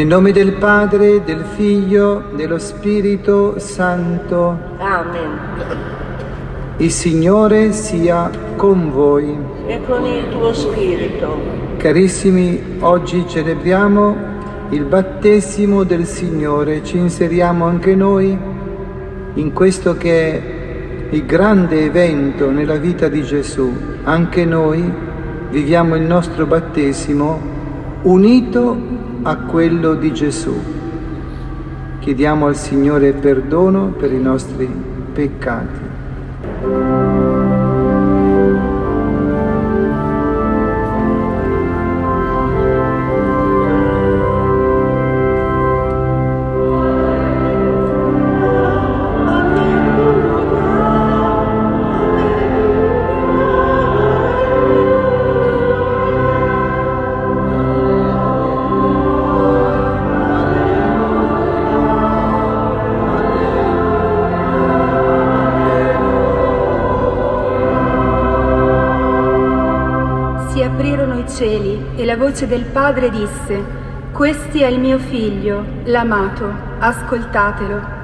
Nel nome del Padre, del Figlio, dello Spirito Santo. Amen. Il Signore sia con voi. E con il tuo spirito. Carissimi, oggi celebriamo il battesimo del Signore. Ci inseriamo anche noi in questo che è il grande evento nella vita di Gesù. Anche noi viviamo il nostro battesimo unito a quello di Gesù. Chiediamo al Signore perdono per i nostri peccati. Cieli, e la voce del Padre disse: «Questi è il mio Figlio, l'amato, ascoltatelo».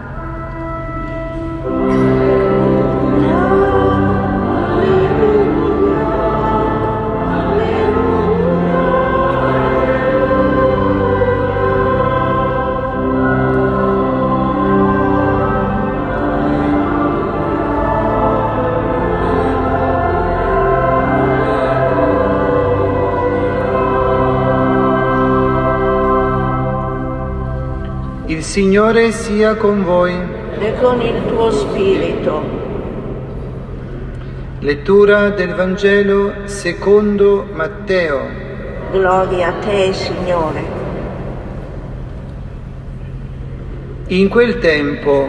Il Signore sia con voi. E con il tuo spirito. Lettura del Vangelo secondo Matteo. Gloria a te, Signore. In quel tempo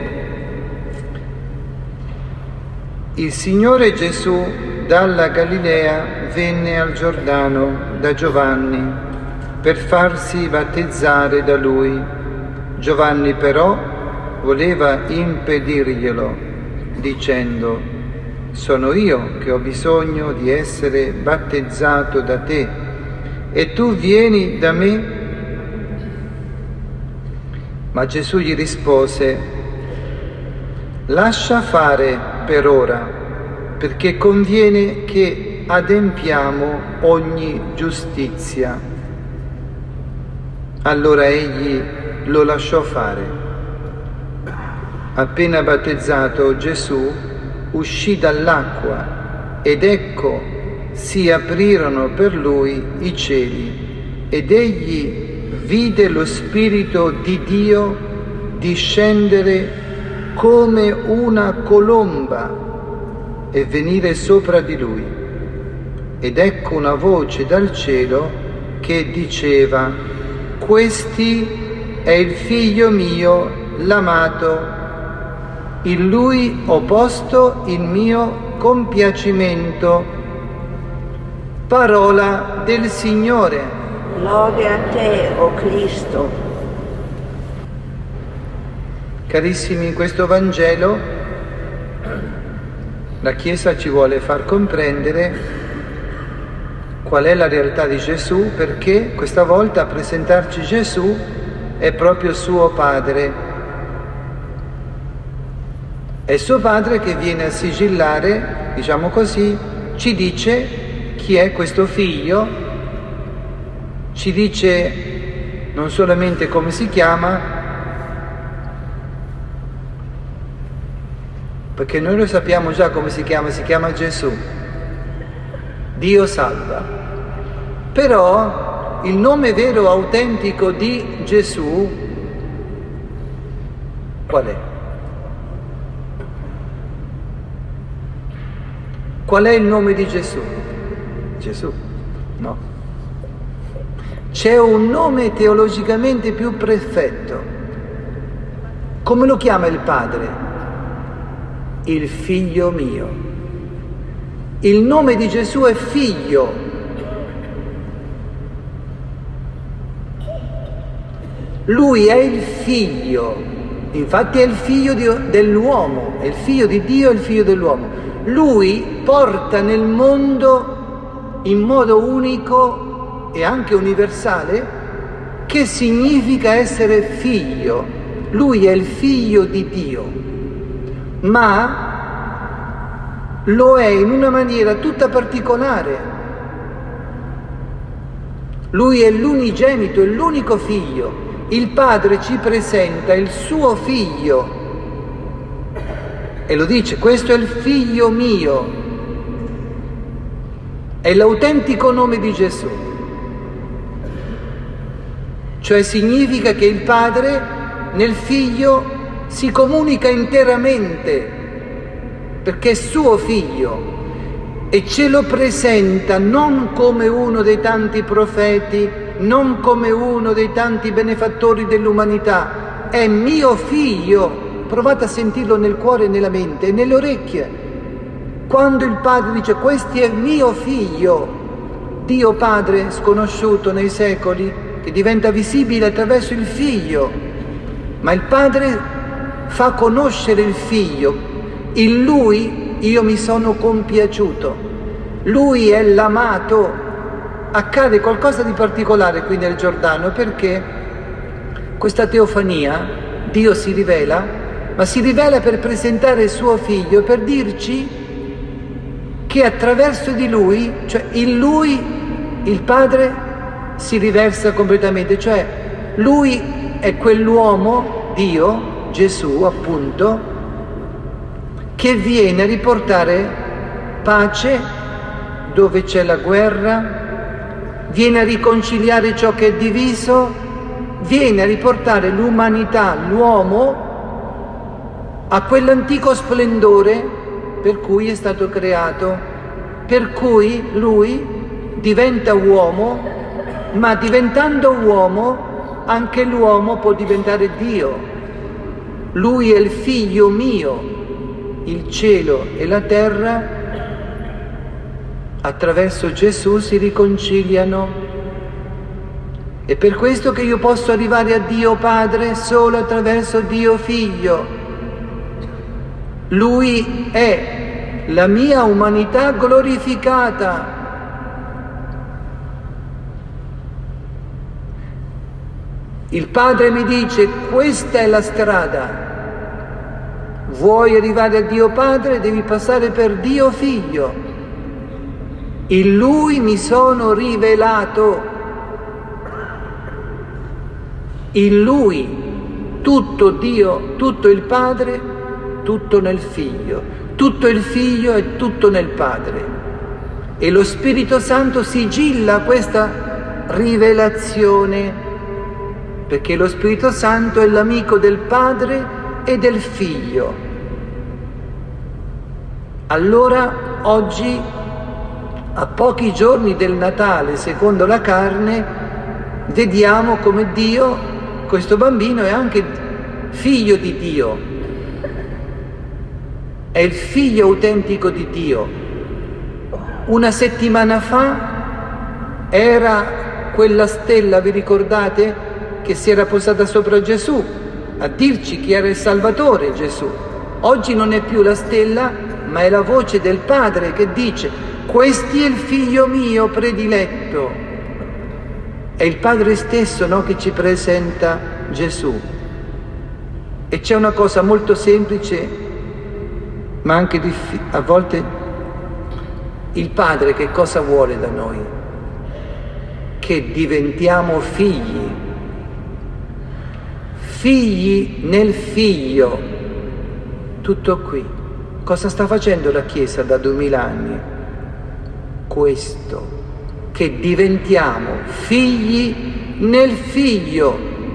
il Signore Gesù dalla Galilea venne al Giordano da Giovanni per farsi battezzare da lui. Giovanni però voleva impedirglielo, dicendo: «Sono io che ho bisogno di essere battezzato da te, e tu vieni da me?» Ma Gesù gli rispose: «Lascia fare per ora, perché conviene che adempiamo ogni giustizia». Allora egli lo lasciò fare. Appena battezzato, Gesù uscì dall'acqua ed ecco si aprirono per lui i cieli ed egli vide lo Spirito di Dio discendere come una colomba e venire sopra di lui. Ed ecco una voce dal cielo che diceva: «Questi è il Figlio mio, l'amato, in lui ho posto il mio compiacimento». Parola del Signore. Lode a te, o Cristo. Carissimi, in questo Vangelo la Chiesa ci vuole far comprendere qual è la realtà di Gesù, perché questa volta a presentarci Gesù è proprio suo Padre. È suo Padre che viene a sigillare, diciamo così, ci dice chi è questo Figlio, ci dice non solamente come si chiama, perché noi lo sappiamo già come si chiama Gesù, Dio salva. Però il nome vero, autentico di Gesù, qual è? Qual è il nome di Gesù? Gesù? No. C'è un nome teologicamente più perfetto. Come lo chiama il Padre? Il Figlio mio. Il nome di Gesù è Figlio. Lui è il Figlio, infatti è il Figlio dell'uomo, è il Figlio di Dio, è il Figlio dell'uomo. Lui porta nel mondo in modo unico e anche universale che significa essere figlio. Lui è il figlio di Dio, ma lo è in una maniera tutta particolare. Lui è l'unigenito, è l'unico figlio. Il Padre ci presenta il suo figlio e lo dice: questo è il figlio mio. È l'autentico nome di Gesù. Cioè significa che il Padre nel figlio si comunica interamente, perché è suo figlio, e ce lo presenta non come uno dei tanti profeti, non come uno dei tanti benefattori dell'umanità. È mio figlio. Provate a sentirlo nel cuore e nella mente e nelle orecchie. Quando il Padre dice: questo è mio figlio, Dio Padre sconosciuto nei secoli, che diventa visibile attraverso il figlio, ma il Padre fa conoscere il figlio. In lui io mi sono compiaciuto, lui è l'amato. Accade qualcosa di particolare qui nel Giordano, perché questa teofania, Dio si rivela, ma si rivela per presentare il suo figlio, per dirci che attraverso di lui, cioè in lui, il Padre si riversa completamente. Cioè lui è quell'uomo, Dio, Gesù appunto, che viene a riportare pace dove c'è la guerra, viene a riconciliare ciò che è diviso, viene a riportare l'umanità, l'uomo, a quell'antico splendore per cui è stato creato, per cui lui diventa uomo, ma diventando uomo anche l'uomo può diventare Dio. Lui è il figlio mio, il cielo e la terra attraverso Gesù si riconciliano. È per questo che io posso arrivare a Dio Padre solo attraverso Dio Figlio. Lui è la mia umanità glorificata. Il Padre mi dice: questa è la strada. Vuoi arrivare a Dio Padre? Devi passare per Dio Figlio. In Lui mi sono rivelato. In Lui tutto Dio, tutto il Padre, tutto nel Figlio. Tutto il Figlio e tutto nel Padre. E lo Spirito Santo sigilla questa rivelazione, perché lo Spirito Santo è l'amico del Padre e del Figlio. Allora oggi, a pochi giorni del Natale, secondo la carne, vediamo come Dio, questo bambino, è anche figlio di Dio, è il figlio autentico di Dio. Una settimana fa era quella stella, vi ricordate, che si era posata sopra Gesù, a dirci chi era il Salvatore, Gesù. Oggi non è più la stella, ma è la voce del Padre che dice: questi è il figlio mio prediletto. È il Padre stesso, no, che ci presenta Gesù. E c'è una cosa molto semplice, ma anche a volte il Padre che cosa vuole da noi? Che diventiamo figli. Figli nel Figlio. Tutto qui. Cosa sta facendo la Chiesa da 2000 anni? Questo, che diventiamo figli nel Figlio.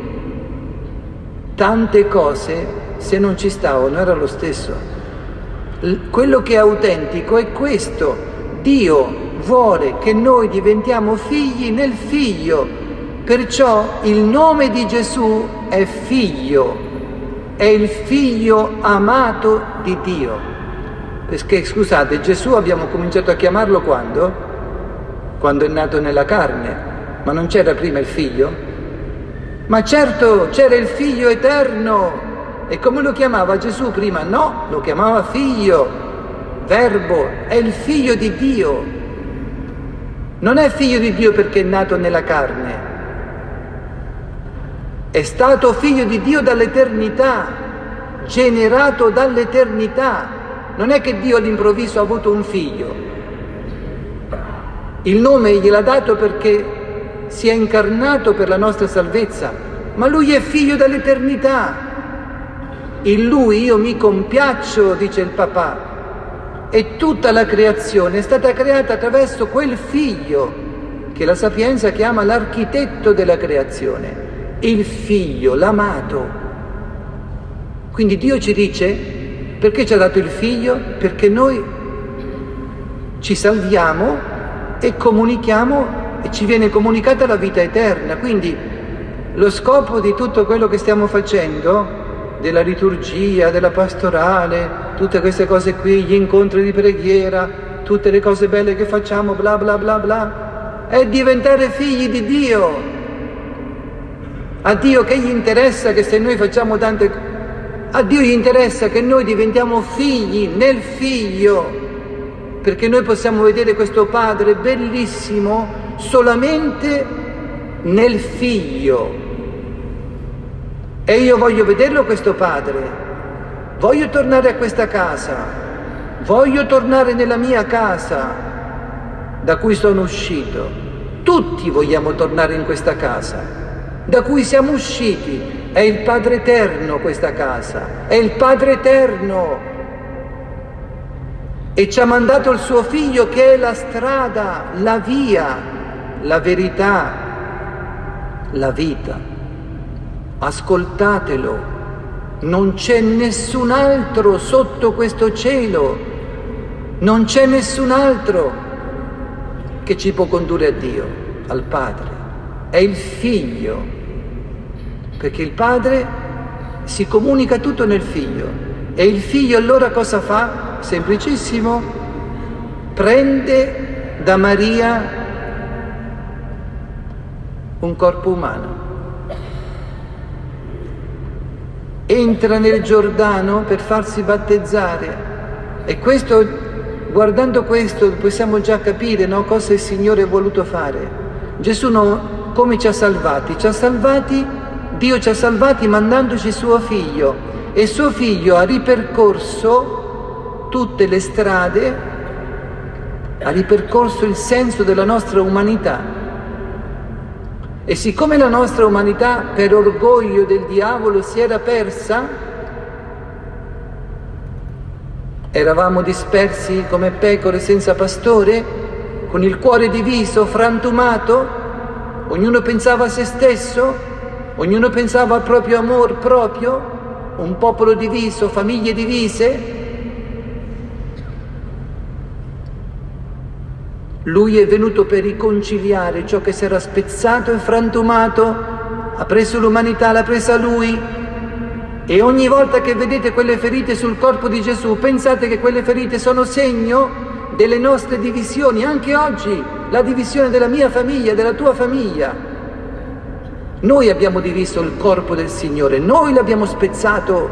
Tante cose, se non ci stavano, era lo stesso. Quello che è autentico è questo: Dio vuole che noi diventiamo figli nel Figlio, perciò il nome di Gesù è Figlio, è il Figlio amato di Dio. Perché, scusate, Gesù abbiamo cominciato a chiamarlo quando? Quando è nato nella carne, ma non c'era prima il Figlio? Ma certo, c'era il Figlio eterno. E come lo chiamava Gesù prima? No, lo chiamava Figlio, Verbo, è il Figlio di Dio. Non è Figlio di Dio perché è nato nella carne, È stato figlio di Dio dall'eternità, generato dall'eternità. Non è che Dio all'improvviso ha avuto un figlio. Il nome gliel'ha dato perché si è incarnato per la nostra salvezza, ma Lui è figlio dall'eternità. In Lui io mi compiaccio, dice il papà. E tutta la creazione è stata creata attraverso quel figlio che la Sapienza chiama l'architetto della creazione, il figlio, l'amato. Quindi Dio ci dice, perché ci ha dato il figlio? Perché noi ci salviamo e comunichiamo e ci viene comunicata la vita eterna. Quindi lo scopo di tutto quello che stiamo facendo, della liturgia, della pastorale, tutte queste cose qui, gli incontri di preghiera, tutte le cose belle che facciamo, bla bla bla bla, è diventare figli di Dio. A Dio che gli interessa che se noi facciamo tante cose, a Dio gli interessa che noi diventiamo figli nel Figlio, perché noi possiamo vedere questo Padre bellissimo solamente nel Figlio. E io voglio vederlo questo Padre, voglio tornare a questa casa, voglio tornare nella mia casa da cui sono uscito. Tutti vogliamo tornare in questa casa da cui siamo usciti. È il Padre Eterno questa casa, è il Padre Eterno. E ci ha mandato il suo Figlio che è la strada, la via, la verità, la vita. Ascoltatelo, non c'è nessun altro sotto questo cielo, non c'è nessun altro che ci può condurre a Dio, al Padre. È il Figlio, perché il Padre si comunica tutto nel Figlio. E il Figlio allora cosa fa? Semplicissimo, prende da Maria un corpo umano. Entra nel Giordano per farsi battezzare, e questo, guardando questo, possiamo già capire, no, cosa il Signore ha voluto fare. Gesù come ci ha salvati? Dio ci ha salvati mandandoci suo Figlio, e suo Figlio ha ripercorso tutte le strade, ha ripercorso il senso della nostra umanità. E siccome la nostra umanità, per orgoglio del diavolo, si era persa, eravamo dispersi come pecore senza pastore, con il cuore diviso, frantumato, ognuno pensava a se stesso, ognuno pensava al proprio amor proprio, un popolo diviso, famiglie divise. Lui è venuto per riconciliare ciò che si era spezzato e frantumato, ha preso l'umanità, l'ha presa Lui. E ogni volta che vedete quelle ferite sul corpo di Gesù, pensate che quelle ferite sono segno delle nostre divisioni, anche oggi, la divisione della mia famiglia, della tua famiglia. Noi abbiamo diviso il corpo del Signore, noi l'abbiamo spezzato,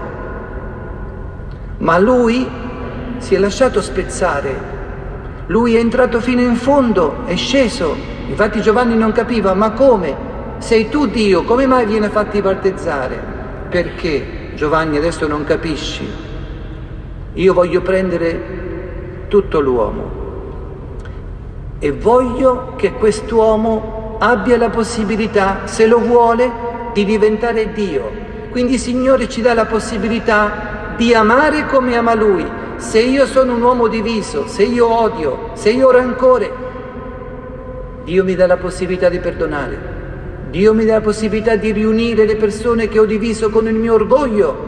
ma Lui si è lasciato spezzare. Lui è entrato fino in fondo, è sceso. Infatti Giovanni non capiva, ma come? Sei tu Dio, come mai viene a farti battezzare? Perché, Giovanni, adesso non capisci? Io voglio prendere tutto l'uomo e voglio che quest'uomo abbia la possibilità, se lo vuole, di diventare Dio. Quindi il Signore ci dà la possibilità di amare come ama Lui. Se io sono un uomo diviso, se io odio, se io ho rancore, Dio mi dà la possibilità di perdonare. Dio mi dà la possibilità di riunire le persone che ho diviso con il mio orgoglio.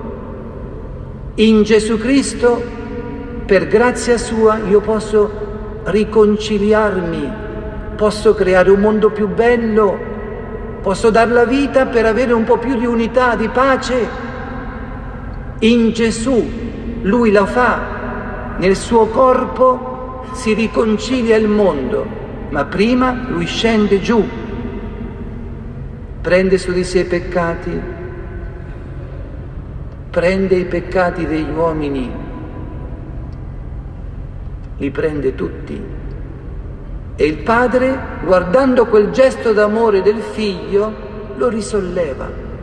In Gesù Cristo, per grazia sua, io posso riconciliarmi, posso creare un mondo più bello, posso dar la vita per avere un po' più di unità, di pace. In Gesù. Lui la fa, nel suo corpo si riconcilia il mondo, ma prima Lui scende giù, prende su di sé i peccati, prende i peccati degli uomini, li prende tutti. E il Padre, guardando quel gesto d'amore del Figlio, lo risolleva.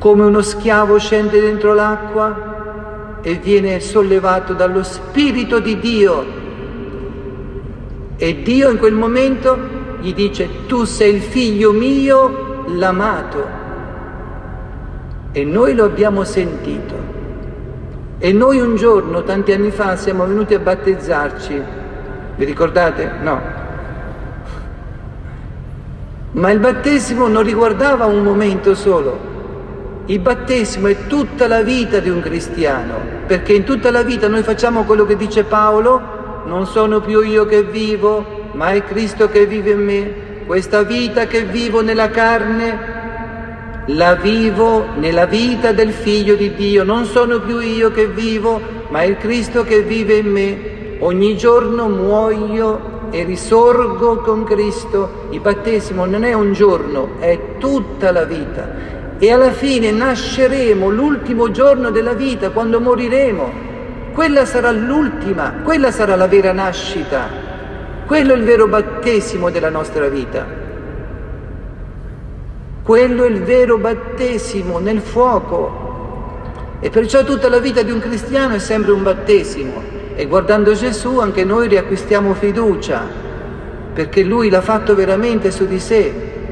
come uno schiavo scende dentro l'acqua e viene sollevato dallo Spirito di Dio. E Dio in quel momento gli dice: tu sei il figlio mio, l'amato. E noi lo abbiamo sentito. E noi un giorno, tanti anni fa, siamo venuti a battezzarci. Vi ricordate? No. Ma il battesimo non riguardava un momento solo. Il battesimo è tutta la vita di un cristiano, perché in tutta la vita noi facciamo quello che dice Paolo: non sono più io che vivo, ma è Cristo che vive in me. Questa vita che vivo nella carne, la vivo nella vita del Figlio di Dio. Non sono più io che vivo, ma è il Cristo che vive in me. Ogni giorno muoio e risorgo con Cristo. Il battesimo non è un giorno, è tutta la vita. E alla fine nasceremo l'ultimo giorno della vita, quando moriremo. Quella sarà l'ultima, quella sarà la vera nascita. Quello è il vero battesimo della nostra vita. Quello è il vero battesimo nel fuoco. E perciò tutta la vita di un cristiano è sempre un battesimo. E guardando Gesù anche noi riacquistiamo fiducia, perché Lui l'ha fatto veramente su di sé.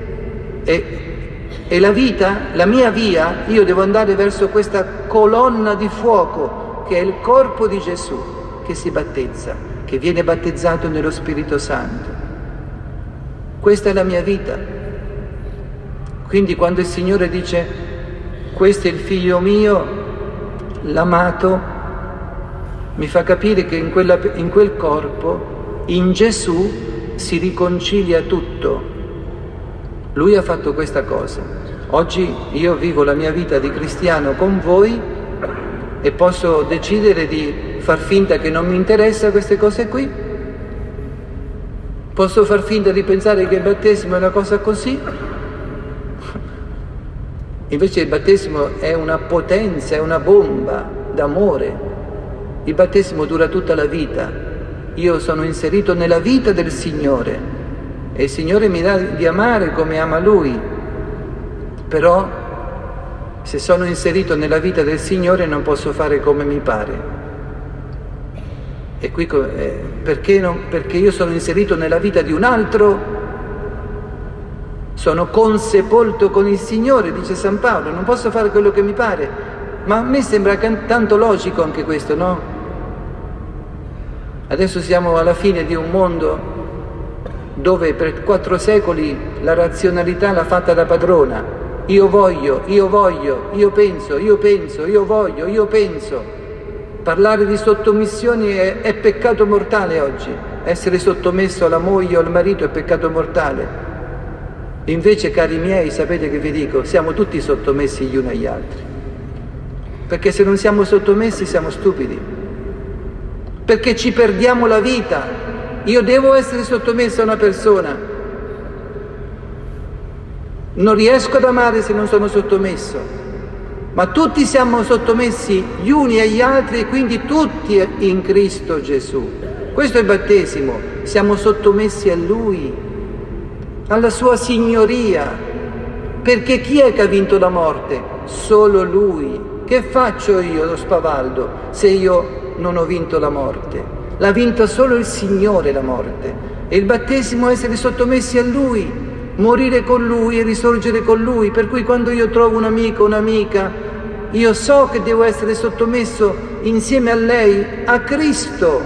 E la vita, la mia via, io devo andare verso questa colonna di fuoco che è il corpo di Gesù, che si battezza, che viene battezzato nello Spirito Santo. Questa è la mia vita. Quindi quando il Signore dice: questo è il figlio mio, l'amato, mi fa capire che in quel corpo, in Gesù, si riconcilia tutto. Lui ha fatto questa cosa. Oggi io vivo la mia vita di cristiano con voi e posso decidere di far finta che non mi interessa queste cose qui. Posso far finta di pensare che il battesimo è una cosa così. Invece il battesimo è una potenza, è una bomba d'amore. Il battesimo dura tutta la vita. Io sono inserito nella vita del Signore. E il Signore mi dà di amare come ama Lui. Però se sono inserito nella vita del Signore non posso fare come mi pare. E qui perché io sono inserito nella vita di un altro, sono consepolto con il Signore, dice San Paolo, non posso fare quello che mi pare. Ma a me sembra tanto logico anche questo, no? Adesso siamo alla fine di un mondo dove per 4 secoli la razionalità l'ha fatta da padrona. Io voglio, io penso, io voglio, io penso. Parlare di sottomissione è peccato mortale oggi. Essere sottomesso alla moglie o al marito è peccato mortale. Invece, cari miei, sapete che vi dico? Siamo tutti sottomessi gli uni agli altri. Perché se non siamo sottomessi siamo stupidi. Perché ci perdiamo la vita. Io devo essere sottomesso a una persona. Non riesco ad amare se non sono sottomesso. Ma tutti siamo sottomessi gli uni agli altri e quindi tutti in Cristo Gesù. Questo è il battesimo. Siamo sottomessi a Lui, alla Sua signoria. Perché chi è che ha vinto la morte? Solo Lui. Che faccio io, lo spavaldo, se io non ho vinto la morte? L'ha vinta solo il Signore la morte. E il battesimo è essere sottomessi a Lui, morire con Lui e risorgere con Lui. Per cui quando io trovo un amico, un'amica, io so che devo essere sottomesso insieme a lei, a Cristo.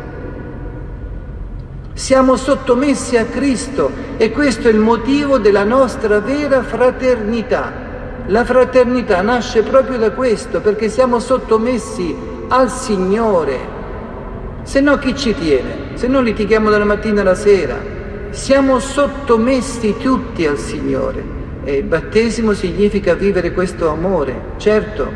Siamo sottomessi a Cristo e questo è il motivo della nostra vera fraternità. La fraternità nasce proprio da questo, perché siamo sottomessi al Signore. Se no chi ci tiene? Se no litighiamo dalla mattina alla sera. Siamo sottomessi tutti al Signore. E il battesimo significa vivere questo amore. Certo,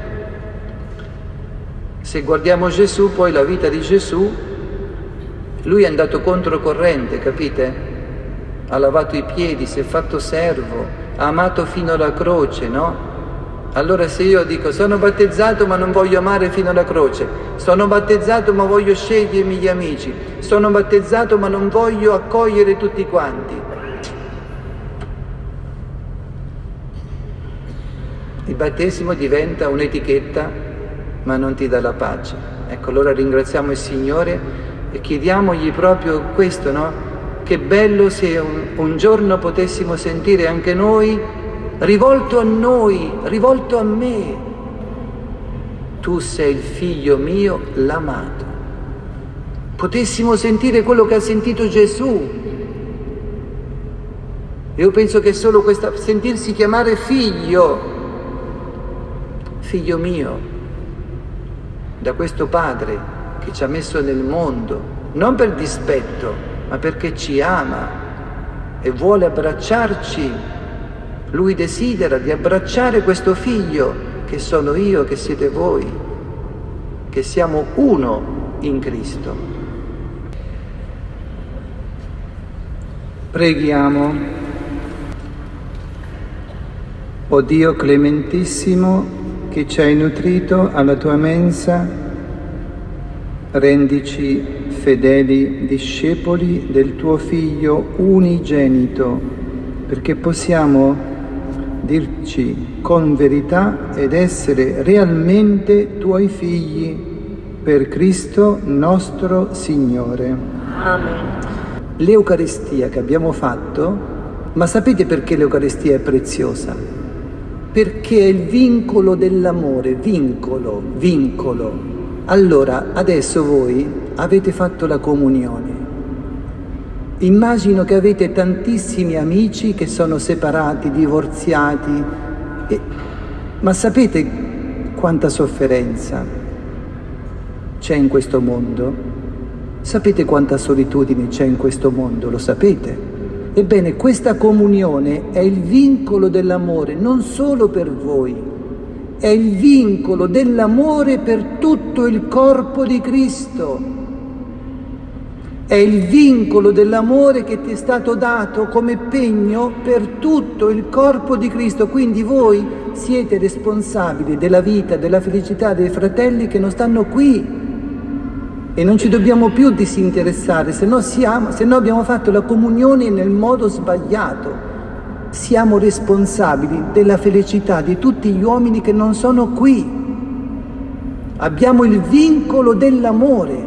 se guardiamo Gesù, poi la vita di Gesù, Lui è andato controcorrente, capite? Ha lavato i piedi, si è fatto servo, ha amato fino alla croce, no? Allora se io dico sono battezzato ma non voglio amare fino alla croce, sono battezzato ma voglio scegliermi gli amici, sono battezzato ma non voglio accogliere tutti quanti, Il battesimo diventa un'etichetta, ma non ti dà la pace. Ecco, allora ringraziamo il Signore e chiediamogli proprio questo, no? Che bello se un giorno potessimo sentire anche noi, rivolto a me, tu sei il figlio mio, l'amato. Potessimo sentire quello che ha sentito Gesù. Io penso che solo questa, sentirsi chiamare figlio mio, da questo Padre che ci ha messo nel mondo, non per dispetto, ma perché ci ama e vuole abbracciarci. Lui desidera di abbracciare questo figlio che sono io, che siete voi, che siamo uno in Cristo. Preghiamo. O Dio clementissimo, che ci hai nutrito alla tua mensa, rendici fedeli discepoli del tuo Figlio unigenito, perché possiamo dirci con verità ed essere realmente tuoi figli, per Cristo nostro Signore. Amen. L'Eucaristia che abbiamo fatto, ma sapete perché l'Eucaristia è preziosa? Perché è il vincolo dell'amore, vincolo. Allora, adesso voi avete fatto la comunione. Immagino che avete tantissimi amici che sono separati, divorziati, ma sapete quanta sofferenza c'è in questo mondo? Sapete quanta solitudine c'è in questo mondo? Lo sapete? Ebbene, questa comunione è il vincolo dell'amore non solo per voi, è il vincolo dell'amore per tutto il corpo di Cristo. È il vincolo dell'amore che ti è stato dato come pegno per tutto il corpo di Cristo. Quindi voi siete responsabili della vita, della felicità dei fratelli che non stanno qui. E non ci dobbiamo più disinteressare, se no abbiamo fatto la comunione nel modo sbagliato. Siamo responsabili della felicità di tutti gli uomini che non sono qui. Abbiamo il vincolo dell'amore.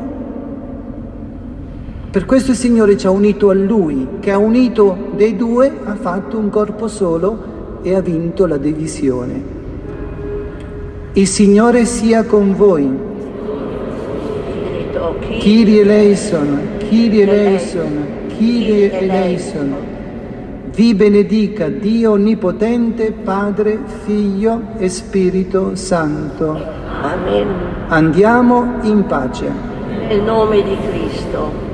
Per questo il Signore ci ha unito a Lui, che ha unito dei due, ha fatto un corpo solo e ha vinto la divisione. Il Signore sia con voi. Kyrie eleison, Kyrie eleison, Kyrie eleison. Vi benedica Dio Onnipotente, Padre, Figlio e Spirito Santo. Amen. Andiamo in pace. Nel nome di Cristo.